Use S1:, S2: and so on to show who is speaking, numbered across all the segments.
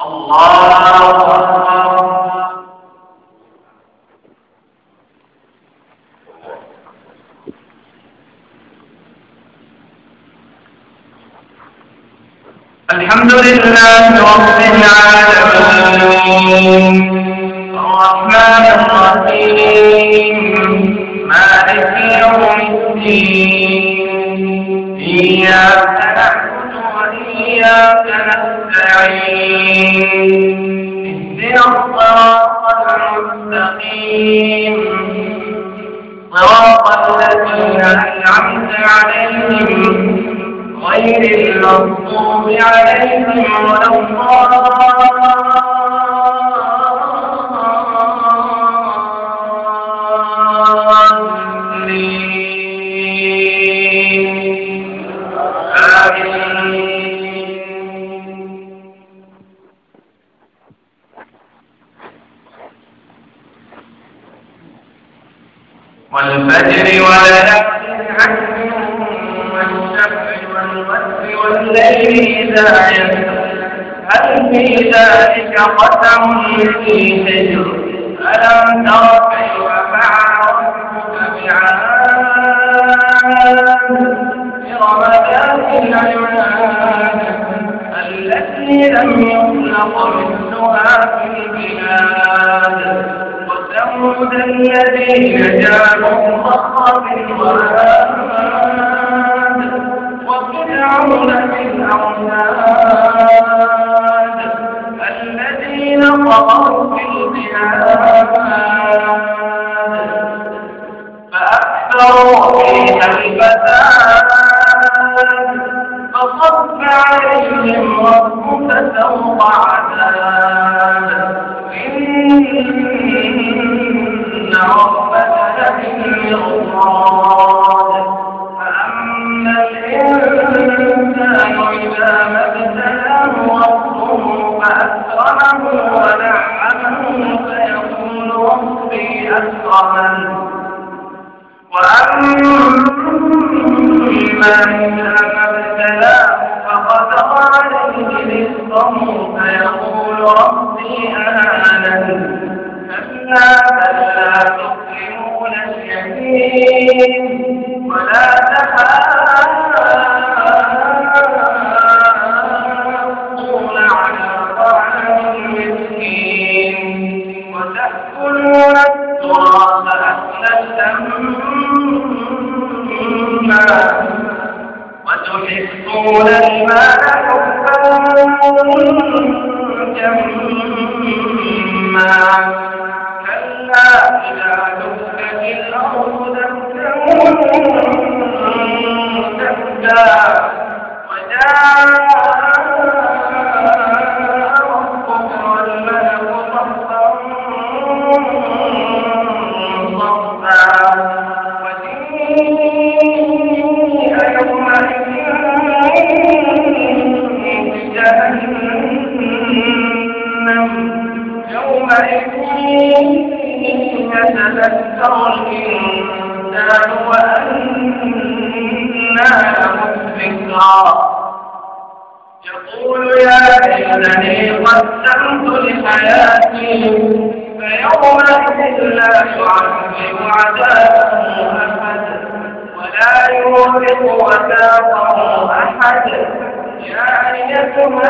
S1: الحمد لله رب العالمين الرحمن الرحيم مالك يوم الدين إياك نعبد وإياك نستعين اهدنا الصراط المستقيم صراط الذين أنعمت عليهم غير المغضوب عليهم ولا الضالين آمين. والفجر وليالٍ عشر والليل إذا يسر هل في ذلك قسم لذي حجر ألم تر كيف فعل ربك بعاد إرم ذات العماد التي لم يخلق مثلها في البلاد وثمود الذين جابوا الصخر بالواد وفرعون في الأوتاد الذين طغوا في البلاد فأكثروا فيها الفساد فصب عليهم ربك سوط عذاب إن ربك لبالمرصاد فأما الإنسان إذا ما ابتلاه ربه فأكرمه ونعمه فيقول ربي أكرمن وأما إذا ما ابتلاه فقدر عليه رزقه فيقول ربي أهانن كلا لا تكرمون اليتيم ولا تحاضون على طعام المسكين وتأكلون التراث أكلا لما وتحبون المال حبا جما كلا إذا دكت الأرض دكا وجاء ربك والملك صفا صفا وجيء يومئذ بجهنم يومئذ يتذكر الإنسان وأنى له الذكرى يقول يا ليتني قدمت لحياتي فيومئذ لا يعذب عذابه أحد ولا يوثق وثاقه أحد يا أيتها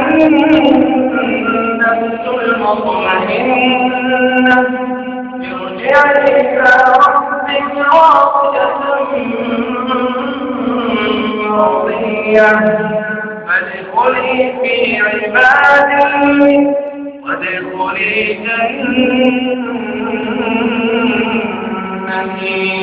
S1: النفس المطمئنة ارجعي إلى ربك راضية مرضية فادخلي في عبادي وادخلي جنتي